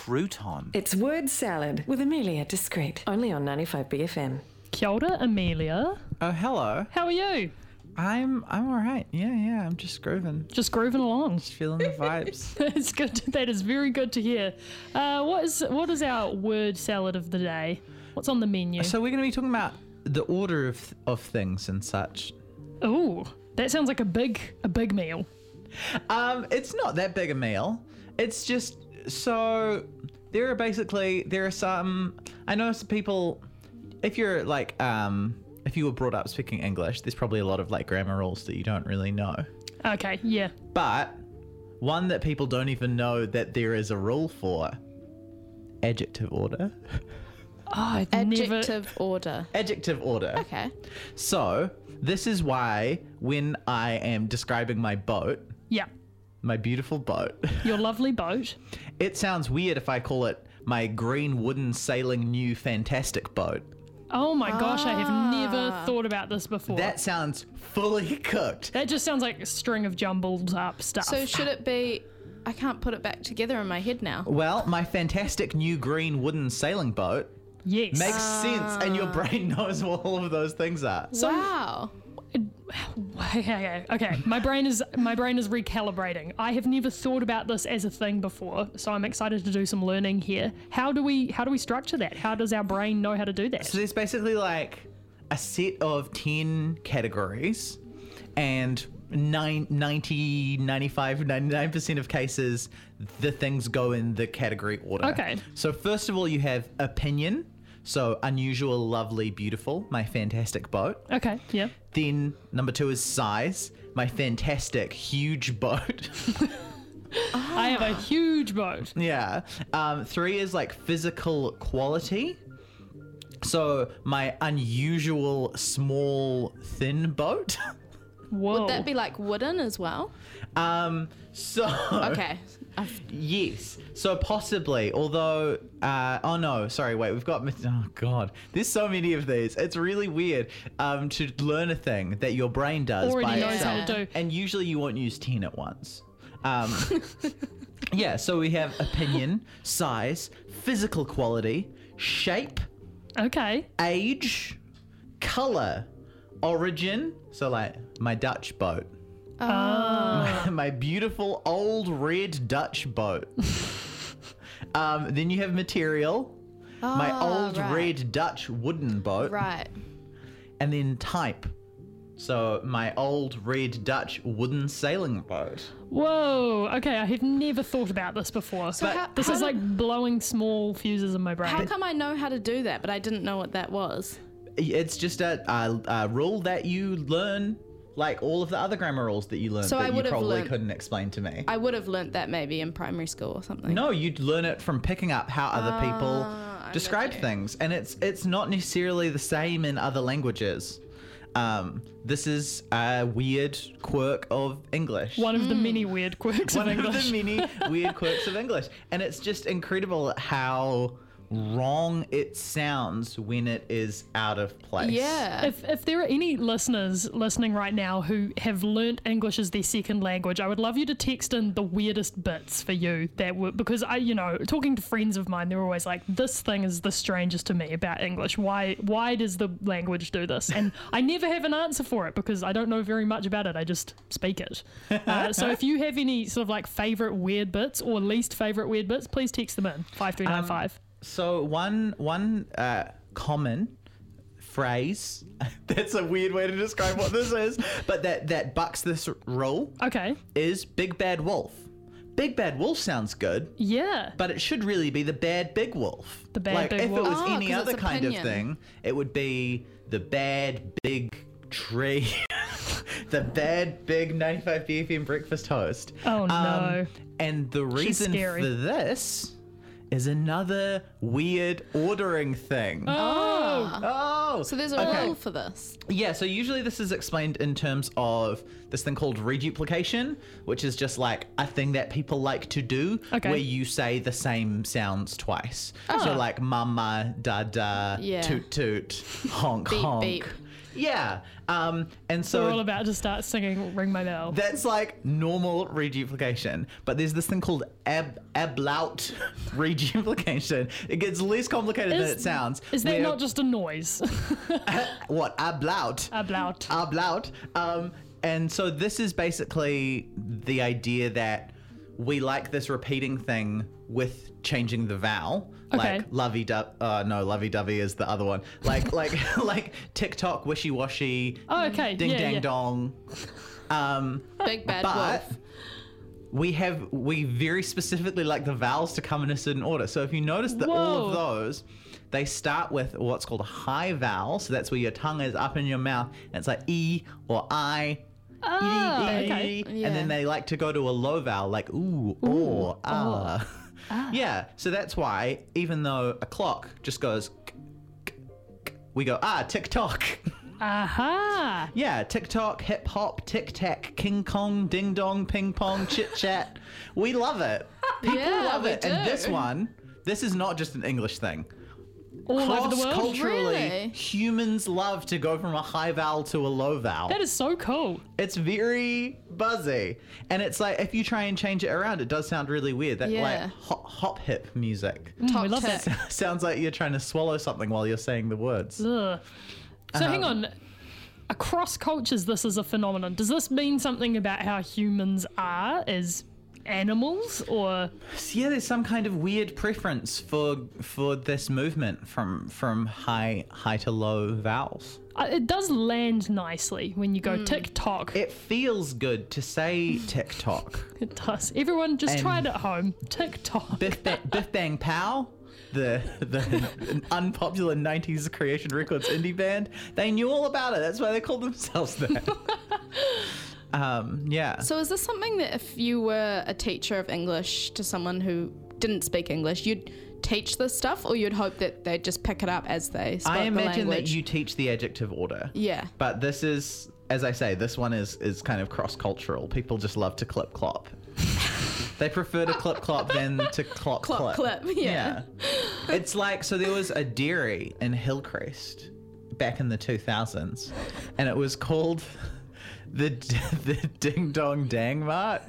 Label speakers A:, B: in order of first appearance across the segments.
A: crouton.
B: It's Word Salad with Amelia Discreet, only on 95BFM.
C: Kia ora, Amelia.
A: Oh, hello.
C: How are you?
A: I'm all right. Yeah. I'm just grooving.
C: Just grooving along.
A: Just feeling the vibes.
C: It's good. That is very good to hear. What is our word salad of the day? What's on the menu?
A: So we're going to be talking about the order of things and such.
C: Ooh, that sounds like a big meal.
A: It's not that big a meal. It's just so there are some. I know some people. If you're like if you were brought up speaking English, there's probably a lot of like grammar rules that you don't really know.
C: Okay, yeah.
A: But one that people don't even know that there is a rule for: adjective order.
C: Oh,
D: Adjective order.
A: Adjective order.
D: Okay.
A: So this is why when I am describing my boat,
C: Yeah,
A: my beautiful boat,
C: your lovely boat.
A: it sounds weird if I call it my green wooden sailing new fantastic boat.
C: Oh my gosh, I have never thought about this before.
A: That sounds fully cooked.
C: That just sounds like a string of jumbled up stuff.
D: So should it be... I can't put it back together in my head now.
A: Well, my fantastic new green wooden sailing boat
C: Yes.
A: makes sense, and your brain knows what all of those things are.
D: Wow.
C: Okay. My brain is recalibrating. I have never thought about this as a thing before, so I'm excited to do some learning here. How do we structure that? How does our brain know how to do that?
A: So there's basically like a set of 10 categories, and 99% of cases, the things go in the category order.
C: Okay.
A: So first of all, you have opinion. So unusual, lovely, beautiful, my fantastic boat.
C: Okay, yeah.
A: Then number 2 is size, my fantastic, huge boat.
C: I have a huge boat.
A: Yeah. 3 is like physical quality. So my unusual, small, thin boat.
C: Whoa.
D: Would that be like wooden as well? Okay.
A: Yes. So possibly, although, oh no, sorry, wait, we've got, oh God, there's so many of these. It's really weird to learn a thing that your brain does
C: Already
A: by
C: knows
A: itself.
C: how to do.
A: And usually you won't use 10 at once. Yeah, so we have opinion, size, physical quality, shape,
C: Okay.
A: age, color, origin, so like my Dutch boat. My beautiful old red Dutch boat. Then you have material, my old
D: right.
A: red Dutch wooden boat,
D: Right.
A: and then type. So my old red Dutch wooden sailing boat.
C: Whoa. Okay, I have never thought about this before.
D: So
C: This is like blowing small fuses in my brain.
D: How come I know how to do that, but I didn't know what that was?
A: It's just a rule that you learn, like all of the other grammar rules that you learn
D: So I
A: that you
D: would've
A: probably
D: learnt-
A: couldn't explain to me.
D: I would have learnt that maybe in primary school or something.
A: No, you'd learn it from picking up how other people
D: I
A: describe
D: got you.
A: things, and it's not necessarily the same in other languages. This is a weird quirk of English.
C: One of the many weird quirks
A: One
C: of
A: of
C: English.
A: the many weird quirks of English, and it's just incredible how wrong it sounds when it is out of place.
D: Yeah.
C: If there are any listeners listening right now who have learnt English as their second language, I would love you to text in the weirdest bits for you that were, because talking to friends of mine, they're always like, this thing is the strangest to me about English. Why does the language do this? And I never have an answer for it because I don't know very much about it. I just speak it. So if you have any sort of like favorite weird bits or least favorite weird bits, please text them in 5395.
A: So one common phrase, that's a weird way to describe what this is, but that bucks this rule
C: Okay.
A: is big bad wolf. Big bad wolf sounds good,
C: Yeah.
A: but it should really be the bad big wolf.
C: The bad
A: like,
C: big
A: if
C: wolf.
A: it was
D: Oh,
A: any
D: 'cause
A: other
D: it's
A: kind
D: opinion.
A: of thing, it would be the bad big tree. The bad big 95 BFM breakfast host.
C: Oh, no.
A: And the reason
C: scary.
A: for this is another weird ordering thing. Oh.
D: So there's a
A: okay.
D: rule for this.
A: Yeah, so usually this is explained in terms of this thing called reduplication, which is just like a thing that people like to do
C: Okay.
A: where you say the same sounds twice. So like mama, da da,
D: Yeah.
A: toot toot, honk
D: Beep,
A: honk.
D: beep.
A: Yeah. And
C: So we're all
A: so
C: about to start singing Ring My Bell.
A: that's like normal reduplication. But there's this thing called ablaut reduplication. It gets less complicated than it sounds.
C: Is that
A: where-
C: not just a noise?
A: what? Ablaut.
C: Ablaut.
A: Ablaut. And so this is basically the idea that we like this repeating thing with changing the vowel.
C: Okay.
A: Like lovey-dovey is the other one. Like TikTok, wishy-washy,
C: Oh, okay.
A: ding
C: yeah,
A: dang
C: yeah.
A: dong.
D: Big bad
A: But
D: wolf.
A: we very specifically like the vowels to come in a certain order. So if you notice that all of
C: Whoa.
A: those, they start with what's called a high vowel. So that's where your tongue is up in your mouth. And it's like E or I.
C: Ah,
A: E,
C: okay.
A: And
D: Yeah.
A: then they like to go to a low vowel like ooh, or ah. Yeah, so that's why even though a clock just goes we go tick-tock.
C: Aha.
A: Yeah, TikTok, hip hop, tic tac, King Kong, ding dong, ping pong, chit chat. We love it. People
D: Yeah,
A: love
D: we
A: it. And
D: do.
A: this is not just an English thing.
C: All over the world.
A: Cross-culturally,
D: Really?
A: humans love to go from a high vowel to a low vowel.
C: That is so cool.
A: It's very buzzy. And it's like, if you try and change it around, it does sound really weird. That
D: Yeah.
A: like hop hip music.
C: We
D: Top
C: love
D: tip.
C: that.
A: Sounds like you're trying to swallow something while you're saying the words.
C: Ugh. So hang on. Across cultures, this is a phenomenon. Does this mean something about how humans are as animals, or
A: Yeah, there's some kind of weird preference for this movement from high to low vowels.
C: it does land nicely when you go TikTok?
A: It feels good to say TikTok.
C: It does. Everyone, just
A: And-
C: try it at home. TikTok.
A: Biff Bang Pow, the unpopular 90s Creation Records indie band, they knew all about it. That's why they called themselves that. Yeah.
D: So is this something that if you were a teacher of English to someone who didn't speak English, you'd teach this stuff, or you'd hope that they'd just pick it up as they spoke
A: I
D: the
A: imagine that
D: language?
A: you teach the adjective order.
D: Yeah.
A: But this is, as I say, this one is kind of cross-cultural. People just love to clip-clop. They prefer to clip-clop than to clop
D: Clop, clip, yeah.
A: It's like, so there was a dairy in Hillcrest back in the 2000s, and it was called the Ding Dong Dang Mart.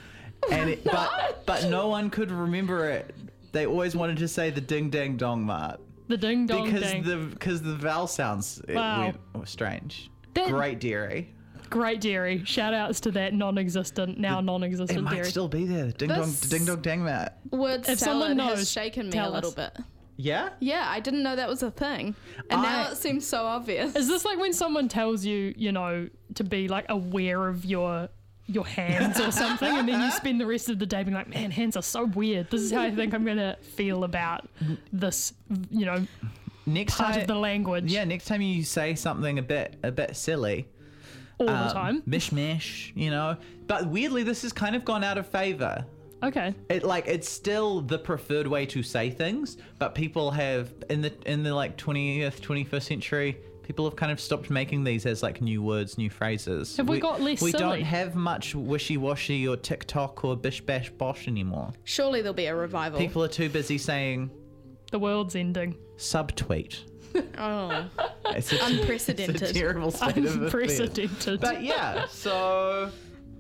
A: And but no one could remember it. They always wanted to say the Ding Dang Dong Mart.
C: The ding dong
A: Because
C: dang.
A: because the vowel sounds
C: Wow.
A: strange.
C: That-
A: Great dairy.
C: Great dairy. Shout outs to that non-existent
A: It
C: non-existent
A: might
C: dairy.
A: still be there. Ding
D: This-
A: dong dang mat.
D: Word
C: If someone
D: salad
C: knows,
D: has shaken me a
C: tell
D: little
C: us.
D: bit.
A: Yeah.
D: Yeah, I didn't know that was a thing. And now
A: I-
D: it seems so obvious.
C: Is this like when someone tells you, you know, to be like aware of your hands or something, and then you spend the rest of the day being like, man, hands are so weird. This is how I think I'm gonna feel about this, you know,
A: Next
C: part
A: time,
C: of the language.
A: yeah. Next time you say something a bit silly,
C: all the time.
A: mishmash, you know. But weirdly, this has kind of gone out of favor.
C: Okay.
A: It's still the preferred way to say things, but people have in the like 20th, 21st century, people have kind of stopped making these as like new words, new phrases.
C: Have we got less
A: We
C: silly?
A: don't have much wishy-washy or TikTok or bish bash bosh anymore.
D: Surely there'll be a revival.
A: People are too busy saying
C: The world's ending.
A: subtweet.
D: Oh,
A: It's a,
D: Unprecedented.
A: It's a terrible state of affairs.
C: Unprecedented.
A: But yeah, so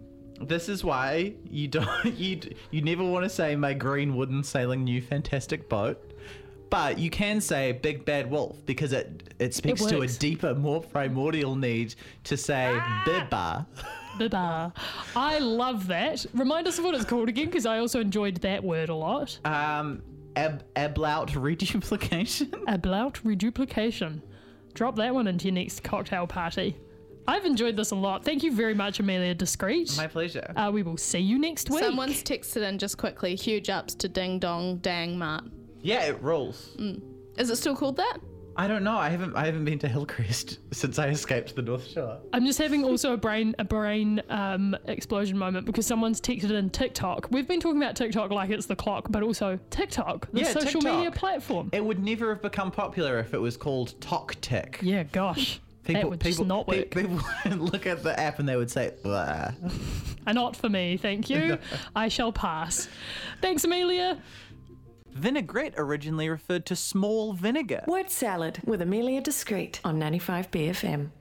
A: this is why you never want to say my green wooden sailing new fantastic boat. But you can say big bad wolf because it speaks to a
C: works.
A: deeper, more primordial need to say bibba.
C: Bibba. I love that. Remind us of what it's called again, because I also enjoyed that word a lot.
A: Ablaut reduplication.
C: Ablaut reduplication. Drop that one into your next cocktail party. I've enjoyed this a lot. Thank you very much, Amelia Discreet.
A: My pleasure.
C: We will see you next week.
D: someone's texted in just quickly. Huge ups to Ding Dong Dang Mart.
A: Yeah, it rules.
D: Is it still called that?
A: I don't know. I haven't been to Hillcrest since I escaped the North Shore.
C: I'm just having also a brain explosion moment because someone's texted in TikTok. We've been talking about TikTok like it's the clock, but also TikTok, the
A: Yeah,
C: social
A: TikTok.
C: media platform.
A: It would never have become popular if it was called TokTik.
C: Yeah, gosh. That would just not work.
A: People would look at the app and they would say, "Blah."
C: Not for me, thank you. I shall pass. Thanks, Amelia.
A: Vinaigrette originally referred to small vinegar.
B: Word salad with Amelia Discreet on 95 BFM.